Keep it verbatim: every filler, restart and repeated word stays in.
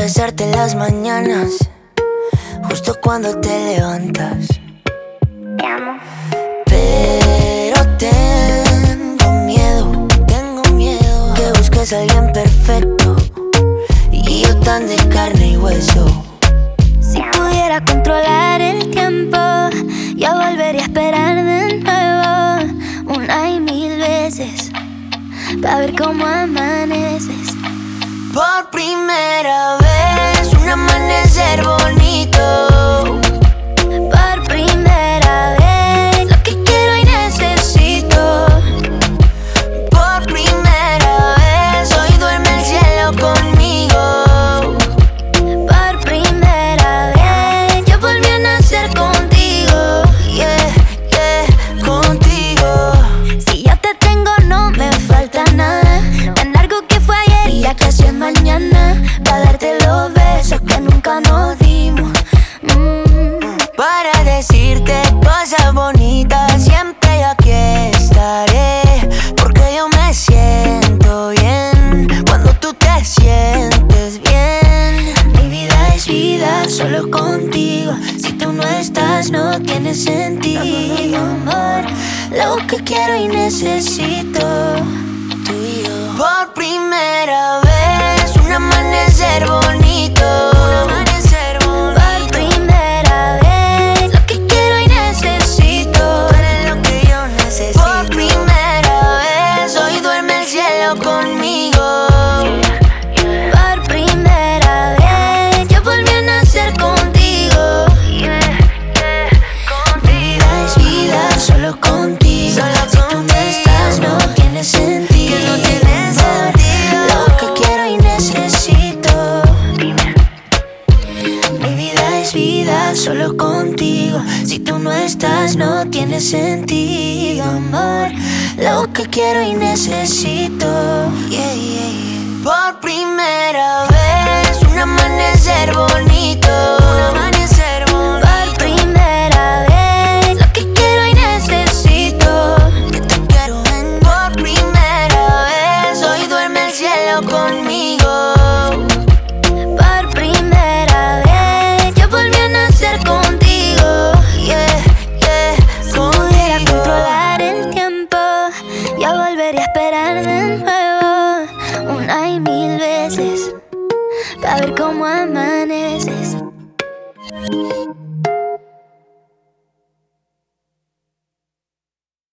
besarte en las mañanas, justo cuando te levantas. Te amo. Pero tengo miedo, tengo miedo que busques a alguien perfecto y yo tan de carne y hueso. Si pudiera controlar el tiempo, yo volvería a esperar de nuevo una y mil veces pa' ver cómo amaneces. Por primera vez, un amanecer bonito. Por primera vez, lo que quiero y necesito. Por primera vez, hoy duerme el cielo conmigo. Por primera vez, yo volví a nacer contigo. Yeah, yeah, contigo. Si yo te tengo no me falta nada. Tan largo que fue ayer y ya casi es mañana, pa' darte los besos que nunca nos dimos. mm. Para decirte cosas bonitas, siempre yo aquí estaré. Porque yo me siento bien cuando tú te sientes bien. Mi vida es vida solo contigo. Si tú no estás no tiene sentido, amor. Lo que quiero y necesito, tú y yo. Por primera vez, un amanecer bonito. Un amanecer bonito. Por primera vez, lo que quiero y necesito. Tú eres lo que yo necesito. Por primera vez, hoy duerme el cielo conmigo. Por primera vez, yo volví a nacer contigo. Vida es vida solo contigo. Solo Si tú no contigo. estás no tiene sentido, Que no tiene amor. sentido. Lo que quiero y necesito. Mi vida es vida solo contigo. Si tú no estás no tiene sentido, amor. Lo que quiero y necesito. Yeah, yeah, yeah. Por primera vez, un amanecer bonito. Un amanecer